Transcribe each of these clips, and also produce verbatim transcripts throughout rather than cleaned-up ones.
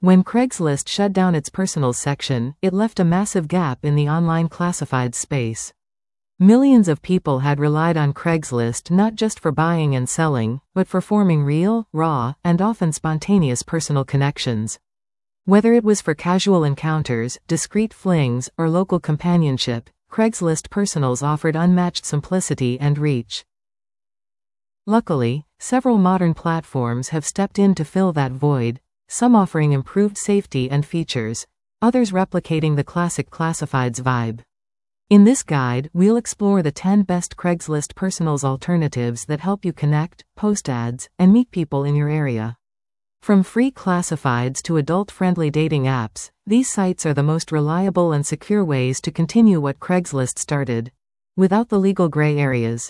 When Craigslist shut down its personals section, it left a massive gap in the online classifieds space. Millions of people had relied on Craigslist not just for buying and selling, but for forming real, raw, and often spontaneous personal connections. Whether it was for casual encounters, discreet flings, or local companionship, Craigslist Personals offered unmatched simplicity and reach. Luckily, several modern platforms have stepped in to fill that void, some offering improved safety and features, others replicating the classic classifieds vibe. In this guide, we'll explore the ten best Craigslist Personals alternatives that help you connect, post ads, and meet people in your area. From free classifieds to adult-friendly dating apps, these sites are the most reliable and secure ways to continue what Craigslist started, without the legal gray areas.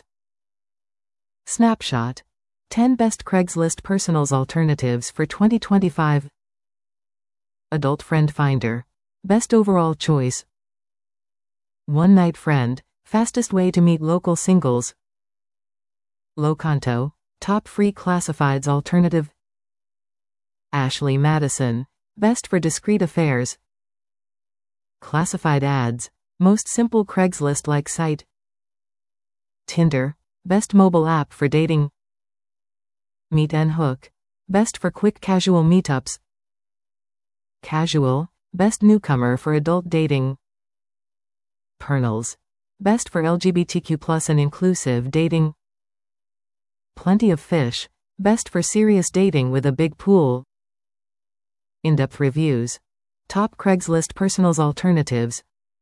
Snapshot: ten Best Craigslist Personals Alternatives for twenty twenty-five. Adult Friend Finder. Best overall choice. One Night Friend. Fastest way to meet local singles. Locanto. Top free classifieds alternative. Ashley Madison. Best for discreet affairs. Classified Ads. Most simple Craigslist-like site. Tinder. Best mobile app for dating. Meet and Hook. Best for quick casual meetups. Casual. Best newcomer for adult dating. Pernals. Best for L G B T Q plus and inclusive dating. Plenty of Fish. Best for serious dating with a big pool. In-depth reviews. Top Craigslist Personals alternatives.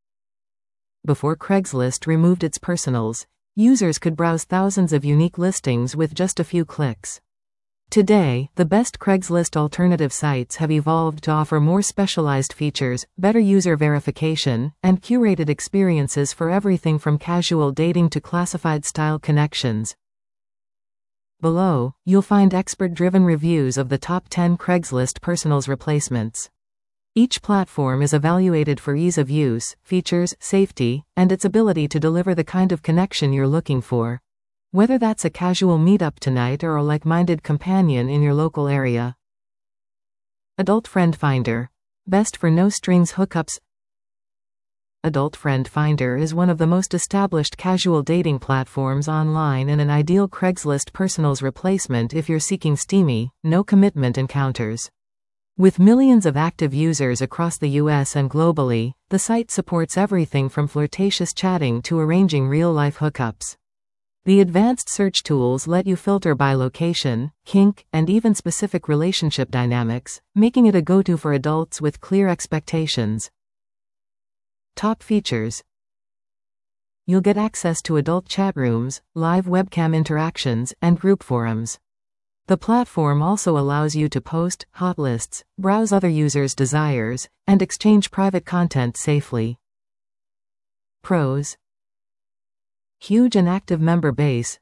Before Craigslist removed its personals, users could browse thousands of unique listings with just a few clicks. Today, the best Craigslist alternative sites have evolved to offer more specialized features, better user verification, and curated experiences for everything from casual dating to classified-style connections. Below, you'll find expert-driven reviews of the top ten Craigslist Personals replacements. Each platform is evaluated for ease of use, features, safety, and its ability to deliver the kind of connection you're looking for. Whether that's a casual meetup tonight or a like-minded companion in your local area. Adult Friend Finder. Best for no-strings hookups. Adult Friend Finder is one of the most established casual dating platforms online and an ideal Craigslist Personals replacement if you're seeking steamy, no-commitment encounters. With millions of active users across the U S and globally, the site supports everything from flirtatious chatting to arranging real-life hookups. The advanced search tools let you filter by location, kink, and even specific relationship dynamics, making it a go-to for adults with clear expectations. Top features. You'll get access to adult chat rooms, live webcam interactions, and group forums. The platform also allows you to post, hot lists, browse other users' desires, and exchange private content safely. Pros. Huge and active member base.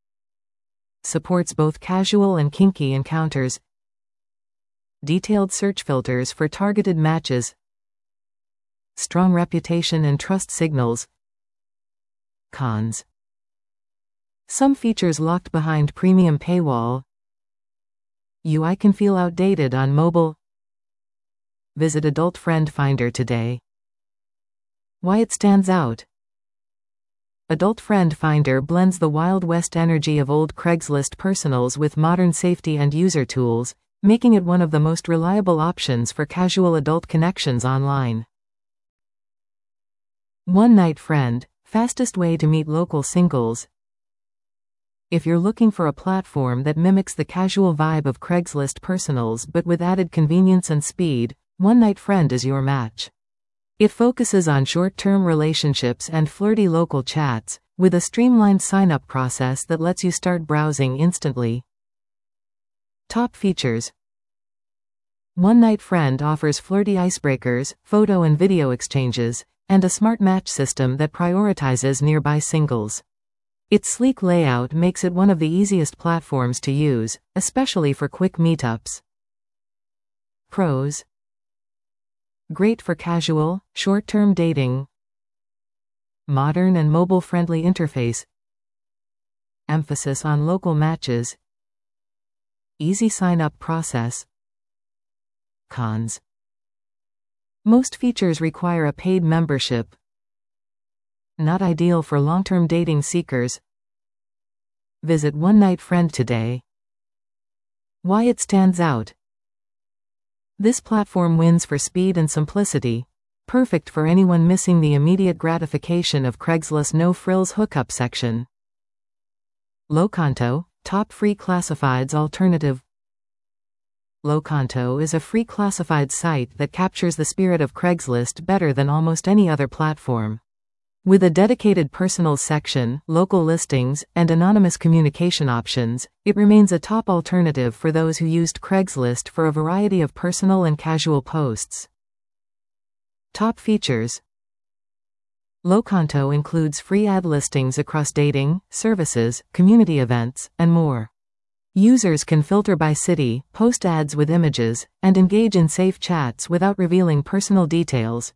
Supports both casual and kinky encounters. Detailed search filters for targeted matches. Strong reputation and trust signals. Cons. Some features locked behind premium paywall. U I can feel outdated on mobile. Visit Adult Friend Finder today. Why it stands out. Adult Friend Finder blends the Wild West energy of old Craigslist Personals with modern safety and user tools, making it one of the most reliable options for casual adult connections online. One Night Friend. Fastest way to meet local singles. If you're looking for a platform that mimics the casual vibe of Craigslist Personals but with added convenience and speed, One Night Friend is your match. It focuses on short-term relationships and flirty local chats, with a streamlined sign-up process that lets you start browsing instantly. Top features. One Night Friend offers flirty icebreakers, photo and video exchanges, and a smart match system that prioritizes nearby singles. Its sleek layout makes it one of the easiest platforms to use, especially for quick meetups. Pros. Great for casual, short-term dating. Modern and mobile-friendly interface. Emphasis on local matches. Easy sign-up process. Cons. Most features require a paid membership. Not ideal for long-term dating seekers. Visit One Night Friend today. Why it stands out. This platform wins for speed and simplicity, perfect for anyone missing the immediate gratification of Craigslist's no-frills hookup section. Locanto, top free classifieds alternative. Locanto is a free classified site that captures the spirit of Craigslist better than almost any other platform. With a dedicated personal section, local listings, and anonymous communication options, it remains a top alternative for those who used Craigslist for a variety of personal and casual posts. Top features. Locanto includes free ad listings across dating, services, community events, and more. Users can filter by city, post ads with images, and engage in safe chats without revealing personal details.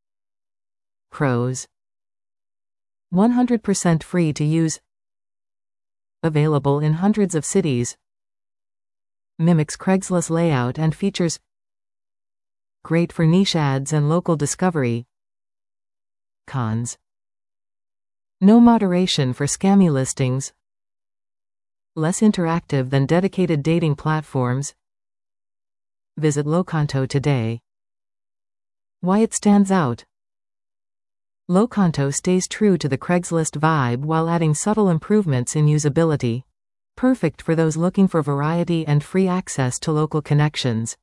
Pros. one hundred percent free to use. Available in hundreds of cities. Mimics Craigslist layout and features. Great for niche ads and local discovery. Cons. No moderation for scammy listings. Less interactive than dedicated dating platforms. Visit Locanto today. Why it stands out. Locanto stays true to the Craigslist vibe while adding subtle improvements in usability. Perfect for those looking for variety and free access to local connections.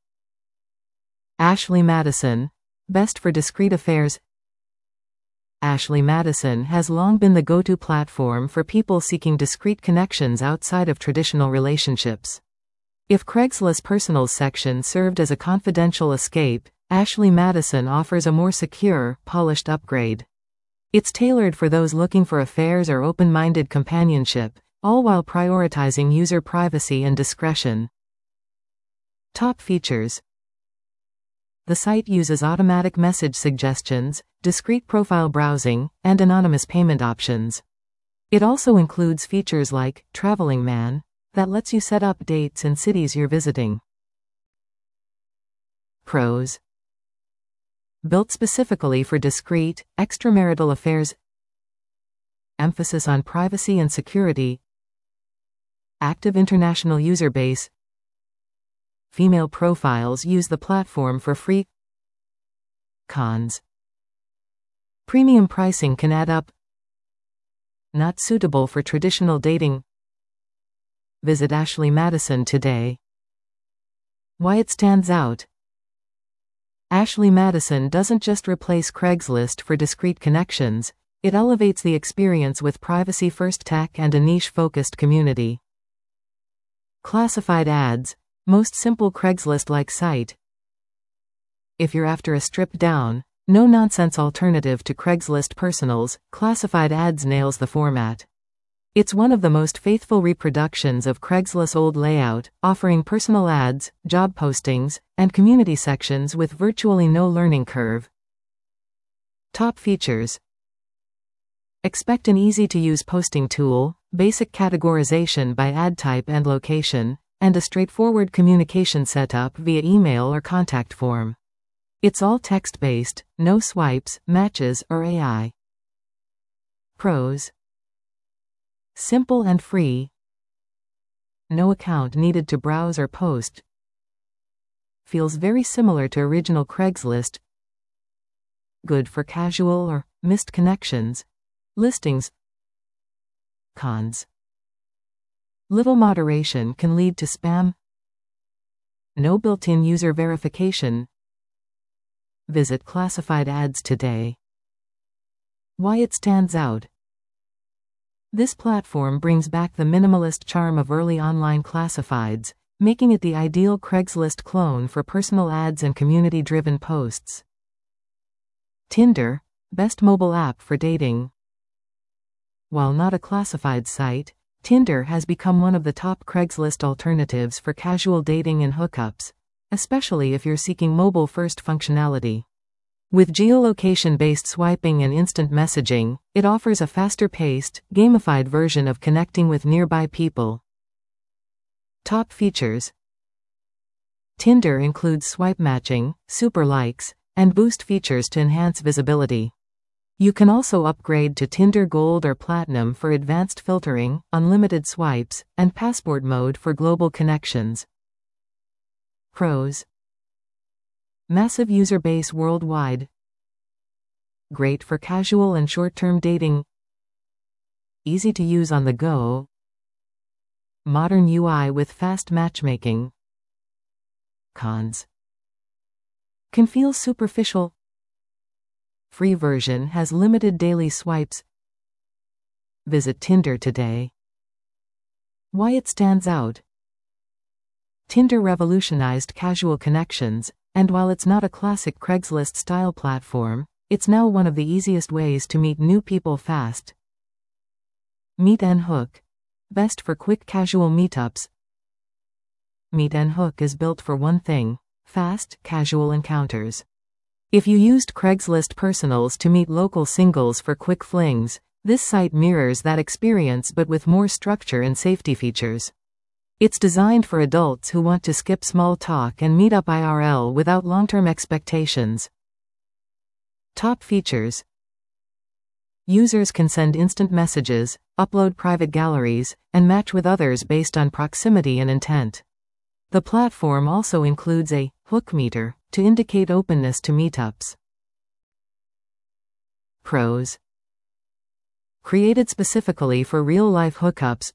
Ashley Madison, best for discreet affairs. Ashley Madison has long been the go-to platform for people seeking discreet connections outside of traditional relationships. If Craigslist's personal section served as a confidential escape, Ashley Madison offers a more secure, polished upgrade. It's tailored for those looking for affairs or open-minded companionship, all while prioritizing user privacy and discretion. Top features. The site uses automatic message suggestions, discrete profile browsing, and anonymous payment options. It also includes features like Traveling Man, that lets you set up dates and cities you're visiting. Pros. Built specifically for discreet, extramarital affairs. Emphasis on privacy and security. Active international user base. Female profiles use the platform for free. Cons. Premium pricing can add up. Not suitable for traditional dating. Visit Ashley Madison today. Why it stands out. Ashley Madison doesn't just replace Craigslist for discreet connections, it elevates the experience with privacy-first tech and a niche-focused community. Classified ads. Most simple Craigslist-like site. If you're after a stripped-down, no-nonsense alternative to Craigslist personals, classified ads nails the format. It's one of the most faithful reproductions of Craigslist's old layout, offering personal ads, job postings, and community sections with virtually no learning curve. Top features. Expect an easy-to-use posting tool, basic categorization by ad type and location, and a straightforward communication setup via email or contact form. It's all text-based, no swipes, matches, or A I. Pros. Simple and free. No account needed to browse or post. Feels very similar to original Craigslist. Good for casual or missed connections. Listings. Cons. Little moderation can lead to spam. No built-in user verification. Visit classified ads today. Why it stands out. This platform brings back the minimalist charm of early online classifieds, making it the ideal Craigslist clone for personal ads and community-driven posts. Tinder, best mobile app for dating. While not a classified site, Tinder has become one of the top Craigslist alternatives for casual dating and hookups, especially if you're seeking mobile-first functionality. With geolocation-based swiping and instant messaging, it offers a faster-paced, gamified version of connecting with nearby people. Top features. Tinder includes swipe matching, super likes, and boost features to enhance visibility. You can also upgrade to Tinder Gold or Platinum for advanced filtering, unlimited swipes, and passport mode for global connections. Pros: massive user base worldwide. Great for casual and short-term dating. Easy to use on the go. Modern U I with fast matchmaking. Cons: can feel superficial. Free version has limited daily swipes. Visit Tinder today. Why it stands out. Tinder revolutionized casual connections, and while it's not a classic Craigslist-style platform, it's now one of the easiest ways to meet new people fast. Meet and Hook. Best for quick casual meetups. Meet and Hook is built for one thing: fast, casual encounters. If you used Craigslist Personals to meet local singles for quick flings, this site mirrors that experience but with more structure and safety features. It's designed for adults who want to skip small talk and meet up I R L without long-term expectations. Top features. Users can send instant messages, upload private galleries, and match with others based on proximity and intent. The platform also includes a hook meter to indicate openness to meetups. Pros: created specifically for real-life hookups.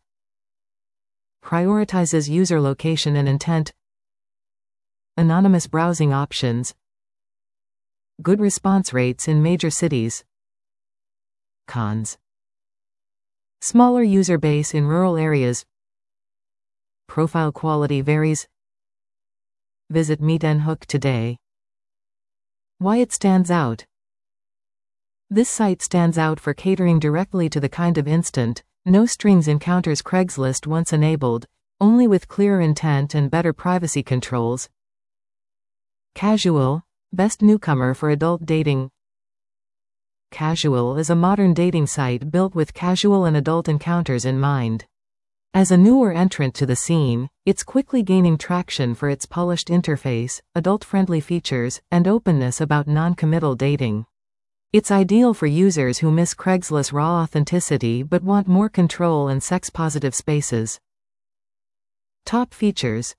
Prioritizes user location and intent. Anonymous browsing options. Good response rates in major cities. Cons: smaller user base in rural areas. Profile quality varies. Visit Meet and Hook today. Why it stands out. This site stands out for catering directly to the kind of instant, no-strings encounters Craigslist once enabled, only with clearer intent and better privacy controls. Casual. Best newcomer for adult dating. Casual is a modern dating site built with casual and adult encounters in mind. As a newer entrant to the scene, it's quickly gaining traction for its polished interface, adult-friendly features, and openness about non-committal dating. It's ideal for users who miss Craigslist's raw authenticity but want more control and sex-positive spaces. Top features.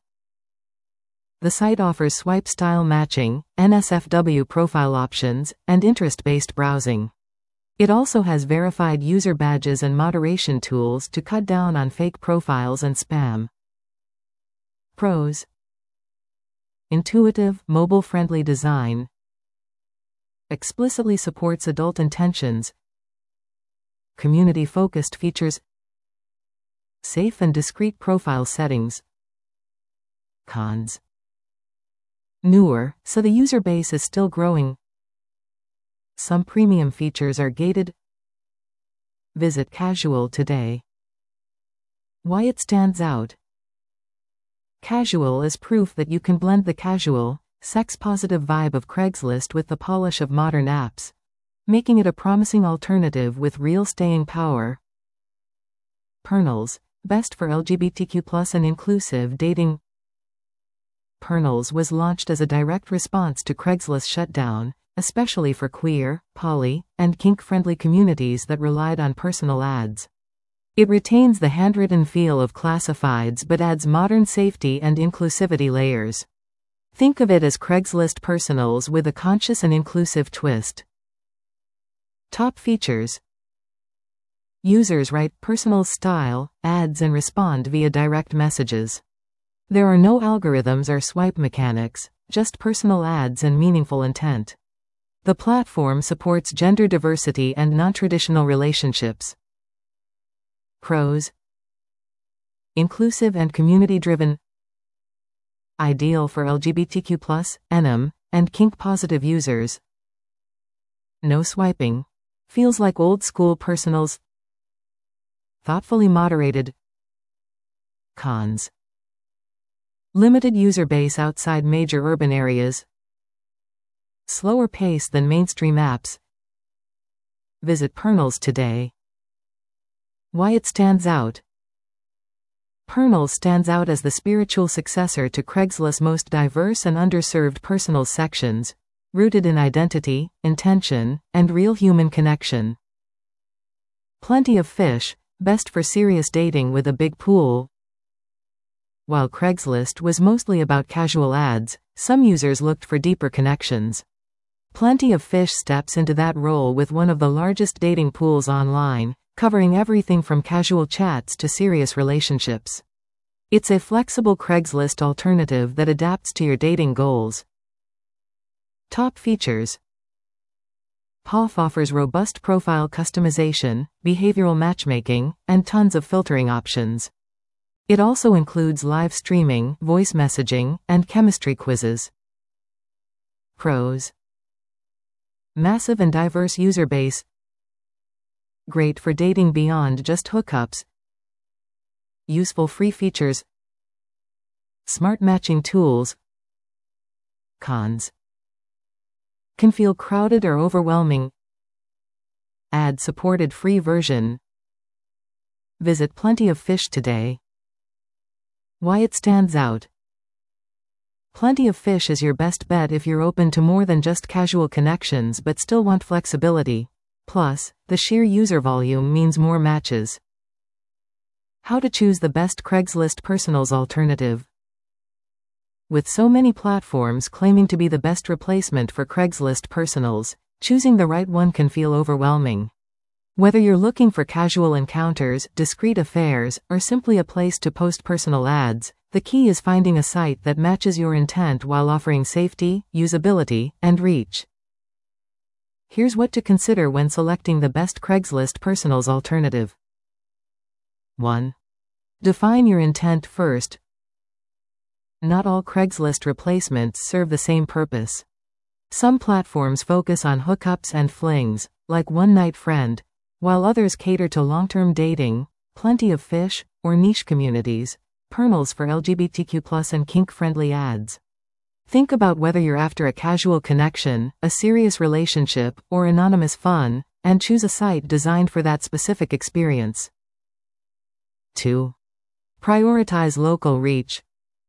The site offers swipe-style matching, N S F W profile options, and interest-based browsing. It also has verified user badges and moderation tools to cut down on fake profiles and spam. Pros: intuitive, mobile-friendly design. Explicitly supports adult intentions. Community-focused features. Safe and discreet profile settings. Cons: newer, so the user base is still growing. Some premium features are gated. Visit Casual today. Why it stands out. Casual is proof that you can blend the casual, sex-positive vibe of Craigslist with the polish of modern apps, making it a promising alternative with real staying power. Pernals. Best for L G B T Q plus and inclusive dating. Pernals was launched as a direct response to Craigslist's shutdown, especially for queer, poly, and kink-friendly communities that relied on personal ads. It retains the handwritten feel of classifieds but adds modern safety and inclusivity layers. Think of it as Craigslist Personals with a conscious and inclusive twist. Top features. Users write personal style ads and respond via direct messages. There are no algorithms or swipe mechanics, just personal ads and meaningful intent. The platform supports gender diversity and non-traditional relationships. Pros: inclusive and community-driven. Ideal for L G B T Q plus, N M, and kink-positive users. No swiping. Feels like old-school personals. Thoughtfully moderated. Cons: limited user base outside major urban areas. Slower pace than mainstream apps. Visit Pernals today. Why it stands out. Pernals stands out as the spiritual successor to Craigslist's most diverse and underserved personal sections, rooted in identity, intention, and real human connection. Plenty of Fish, best for serious dating with a big pool. While Craigslist was mostly about casual ads, some users looked for deeper connections. Plenty of Fish steps into that role with one of the largest dating pools online, covering everything from casual chats to serious relationships. It's a flexible Craigslist alternative that adapts to your dating goals. Top features. P O F offers robust profile customization, behavioral matchmaking, and tons of filtering options. It also includes live streaming, voice messaging, and chemistry quizzes. Pros. Massive and diverse user base. Great for dating beyond just hookups. Useful free features. Smart matching tools. Cons. Can feel crowded or overwhelming. Ad-supported free version. Visit Plenty of Fish today. Why it stands out. Plenty of Fish is your best bet if you're open to more than just casual connections but still want flexibility. Plus, the sheer user volume means more matches. How to choose the best Craigslist Personals alternative. With so many platforms claiming to be the best replacement for Craigslist Personals, choosing the right one can feel overwhelming. Whether you're looking for casual encounters, discreet affairs, or simply a place to post personal ads, the key is finding a site that matches your intent while offering safety, usability, and reach. Here's what to consider when selecting the best Craigslist Personals alternative. one. Define your intent first. Not all Craigslist replacements serve the same purpose. Some platforms focus on hookups and flings, like One Night Friend, while others cater to long-term dating, Plenty of Fish, or niche communities, Pernals for L G B T Q plus and kink-friendly ads. Think about whether you're after a casual connection, a serious relationship, or anonymous fun, and choose a site designed for that specific experience. two. Prioritize local reach.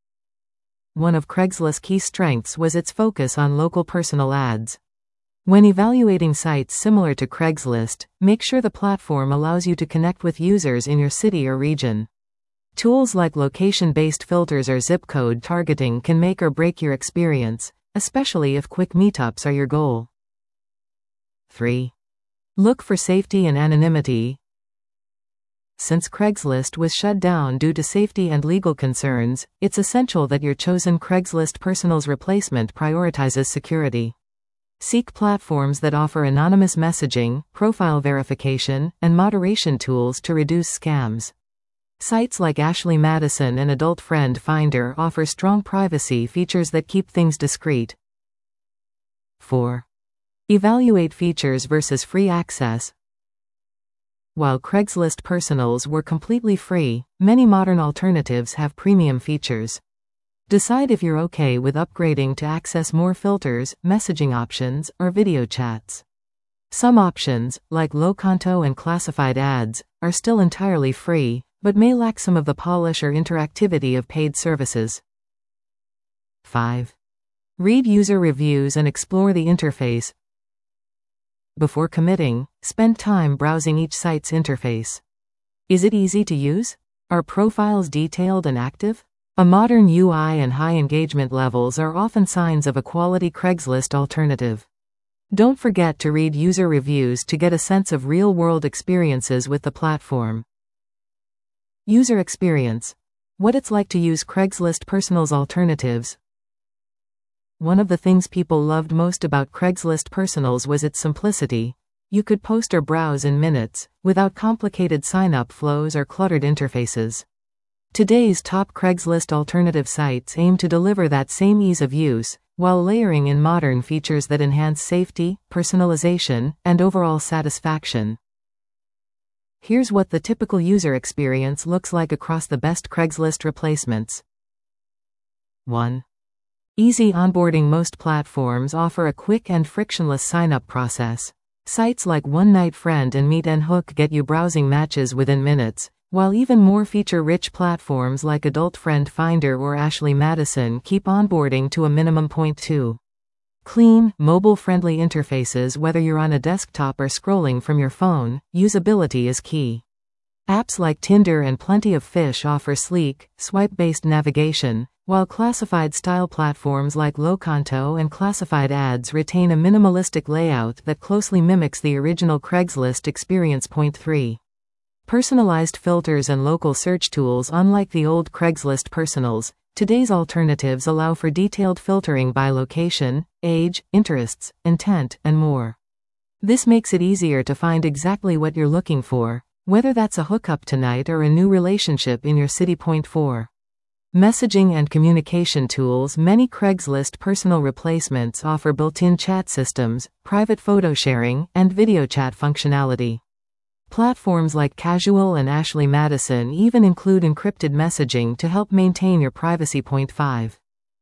One of Craigslist's key strengths was its focus on local personal ads. When evaluating sites similar to Craigslist, make sure the platform allows you to connect with users in your city or region. Tools like location-based filters or zip code targeting can make or break your experience, especially if quick meetups are your goal. three. Look for safety and anonymity. Since Craigslist was shut down due to safety and legal concerns, it's essential that your chosen Craigslist Personals replacement prioritizes security. Seek platforms that offer anonymous messaging, profile verification, and moderation tools to reduce scams. Sites like Ashley Madison and Adult Friend Finder offer strong privacy features that keep things discreet. four. Evaluate features versus free access. While Craigslist Personals were completely free, many modern alternatives have premium features. Decide if you're okay with upgrading to access more filters, messaging options, or video chats. Some options, like low-conto and classified ads, are still entirely free, but may lack some of the polish or interactivity of paid services. five. Read user reviews and explore the interface. Before committing, spend time browsing each site's interface. Is it easy to use? Are profiles detailed and active? A modern U I and high engagement levels are often signs of a quality Craigslist alternative. Don't forget to read user reviews to get a sense of real-world experiences with the platform. User experience. What it's like to use Craigslist Personals alternatives. One of the things people loved most about Craigslist Personals was its simplicity. You could post or browse in minutes, without complicated sign-up flows or cluttered interfaces. Today's top Craigslist alternative sites aim to deliver that same ease of use, while layering in modern features that enhance safety, personalization, and overall satisfaction. Here's what the typical user experience looks like across the best Craigslist replacements. one. Easy onboarding. Most platforms offer a quick and frictionless sign-up process. Sites like One Night Friend and Meet and Hook get you browsing matches within minutes, while even more feature-rich platforms like Adult Friend Finder or Ashley Madison keep onboarding to a minimum. Point two. Clean, mobile-friendly interfaces. Whether you're on a desktop or scrolling from your phone, usability is key. Apps like Tinder and Plenty of Fish offer sleek, swipe-based navigation, while classified-style platforms like Locanto and Classified Ads retain a minimalistic layout that closely mimics the original Craigslist experience. Point three. Personalized filters and local search tools. Unlike the old Craigslist personals, today's alternatives allow for detailed filtering by location, age, interests, intent, and more. This makes it easier to find exactly what you're looking for, whether that's a hookup tonight or a new relationship in your city. Point four. Messaging and communication tools. Many Craigslist personal replacements offer built-in chat systems, private photo sharing, and video chat functionality. Platforms like Casual and Ashley Madison even include encrypted messaging to help maintain your privacy. Point five.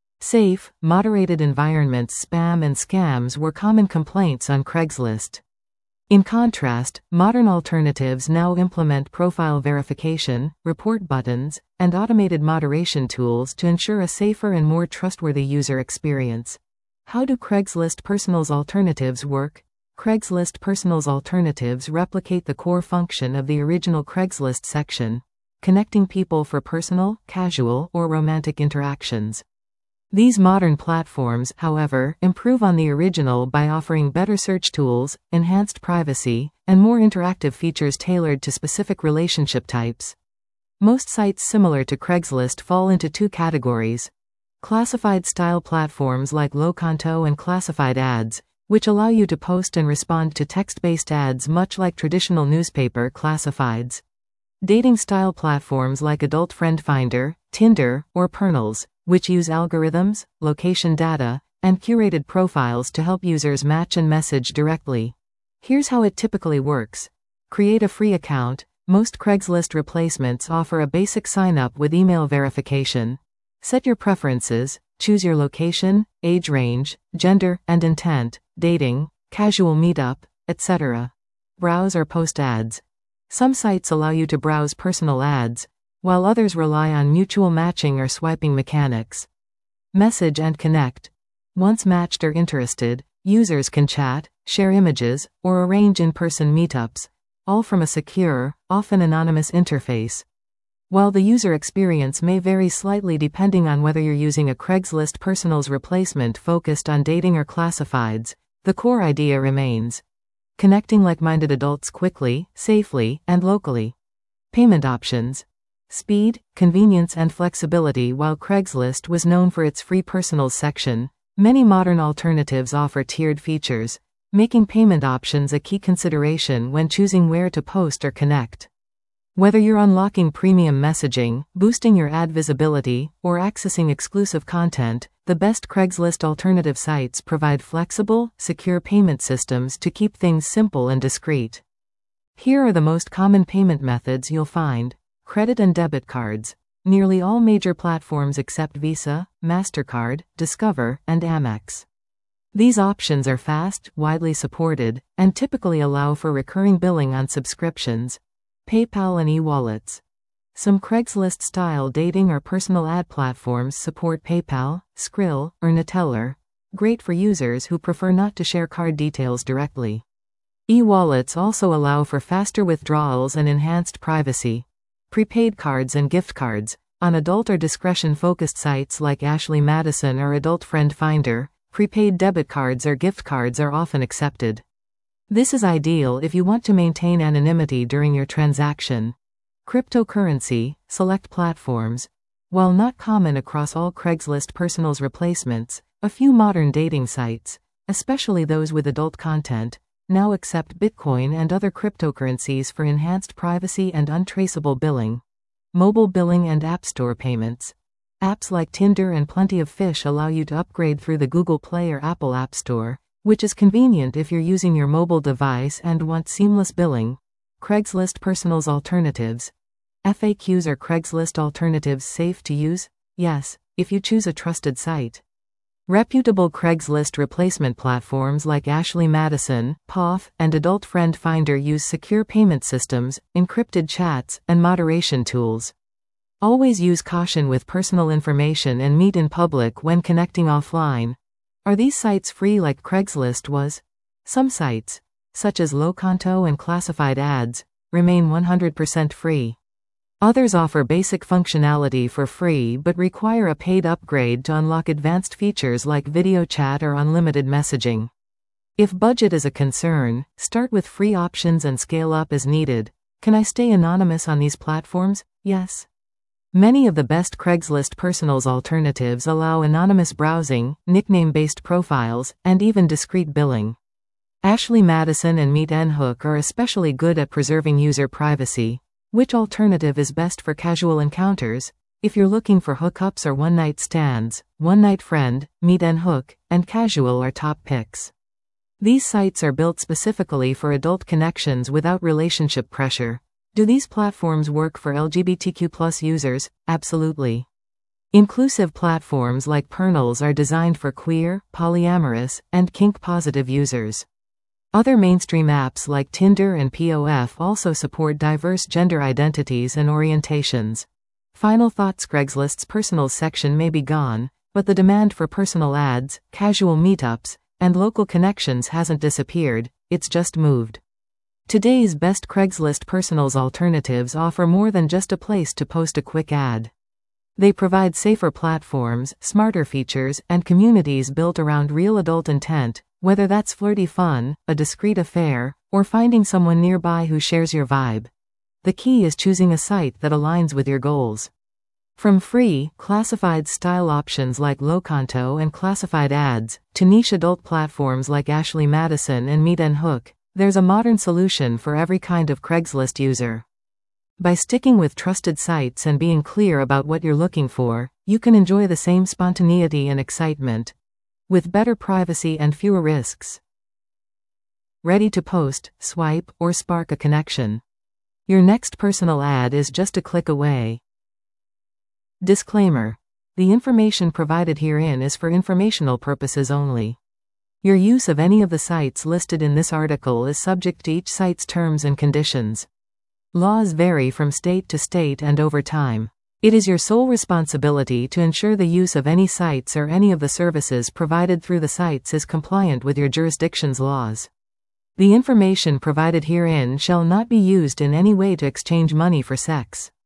Safe, moderated environments. Spam and scams were common complaints on Craigslist. In contrast, modern alternatives now implement profile verification, report buttons, and automated moderation tools to ensure a safer and more trustworthy user experience. How do Craigslist Personals alternatives work? Craigslist Personals alternatives replicate the core function of the original Craigslist section, connecting people for personal, casual, or romantic interactions. These modern platforms, however, improve on the original by offering better search tools, enhanced privacy, and more interactive features tailored to specific relationship types. Most sites similar to Craigslist fall into two categories. Classified-style platforms like Locanto and Classified Ads, which allow you to post and respond to text-based ads much like traditional newspaper classifieds. Dating-style platforms like Adult Friend Finder, Tinder, or Pernals, which use algorithms, location data, and curated profiles to help users match and message directly. Here's how it typically works. Create a free account. Most Craigslist replacements offer a basic sign-up with email verification. Set your preferences, choose your location, age range, gender, and intent, dating, casual meetup, et cetera. Browse or post ads. Some sites allow you to browse personal ads, while others rely on mutual matching or swiping mechanics. Message and connect. Once matched or interested, users can chat, share images, or arrange in-person meetups, all from a secure, often anonymous interface. While the user experience may vary slightly depending on whether you're using a Craigslist Personals replacement focused on dating or classifieds, the core idea remains. Connecting like-minded adults quickly, safely, and locally. Payment options. Speed, convenience, and flexibility. While Craigslist was known for its free Personals section, many modern alternatives offer tiered features, making payment options a key consideration when choosing where to post or connect. Whether you're unlocking premium messaging, boosting your ad visibility, or accessing exclusive content, the best Craigslist alternative sites provide flexible, secure payment systems to keep things simple and discreet. Here are the most common payment methods you'll find. Credit and debit cards. Nearly all major platforms accept Visa, MasterCard, Discover, and Amex. These options are fast, widely supported, and typically allow for recurring billing on subscriptions. PayPal and e-wallets. Some Craigslist-style dating or personal ad platforms support PayPal, Skrill, or Neteller, great for users who prefer not to share card details directly. E-wallets also allow for faster withdrawals and enhanced privacy. Prepaid cards and gift cards. On adult or discretion-focused sites like Ashley Madison or Adult Friend Finder, prepaid debit cards or gift cards are often accepted. This is ideal if you want to maintain anonymity during your transaction. Cryptocurrency. Select platforms. While not common across all Craigslist Personals replacements, a few modern dating sites, especially those with adult content, now accept Bitcoin and other cryptocurrencies for enhanced privacy and untraceable billing. Mobile billing and App Store payments. Apps like Tinder and Plenty of Fish allow you to upgrade through the Google Play or Apple App Store, which is convenient if you're using your mobile device and want seamless billing. Craigslist Personals alternatives. F A Qs. Are Craigslist alternatives safe to use? Yes, if you choose a trusted site. Reputable Craigslist replacement platforms like Ashley Madison, P O F, and Adult Friend Finder use secure payment systems, encrypted chats, and moderation tools. Always use caution with personal information and meet in public when connecting offline. Are these sites free like Craigslist was? Some sites, such as Loconto and Classified Ads, remain one hundred percent free. Others offer basic functionality for free but require a paid upgrade to unlock advanced features like video chat or unlimited messaging. If budget is a concern, start with free options and scale up as needed. Can I stay anonymous on these platforms? Yes. Many of the best Craigslist personals alternatives allow anonymous browsing, nickname-based profiles, and even discreet billing. Ashley Madison and Meet and Hook are especially good at preserving user privacy. Which alternative is best for casual encounters? If you're looking for hookups or one-night stands, One Night Friend, Meet and Hook, and Casual are top picks. These sites are built specifically for adult connections without relationship pressure. Do these platforms work for L G B T Q plus users? Absolutely. Inclusive platforms like Pernals are designed for queer, polyamorous, and kink-positive users. Other mainstream apps like Tinder and P O F also support diverse gender identities and orientations. Final thoughts: Craigslist's personal section may be gone, but the demand for personal ads, casual meetups, and local connections hasn't disappeared, it's just moved. Today's best Craigslist personals alternatives offer more than just a place to post a quick ad. They provide safer platforms, smarter features, and communities built around real adult intent. Whether that's flirty fun, a discreet affair, or finding someone nearby who shares your vibe. The key is choosing a site that aligns with your goals. From free, classified style options like Loconto and Classified Ads, to niche adult platforms like Ashley Madison and Meet and Hook, there's a modern solution for every kind of Craigslist user. By sticking with trusted sites and being clear about what you're looking for, you can enjoy the same spontaneity and excitement, with better privacy and fewer risks. Ready to post, swipe, or spark a connection. Your next personal ad is just a click away. Disclaimer: the information provided herein is for informational purposes only. Your use of any of the sites listed in this article is subject to each site's terms and conditions. Laws vary from state to state and over time. It is your sole responsibility to ensure the use of any sites or any of the services provided through the sites is compliant with your jurisdiction's laws. The information provided herein shall not be used in any way to exchange money for sex.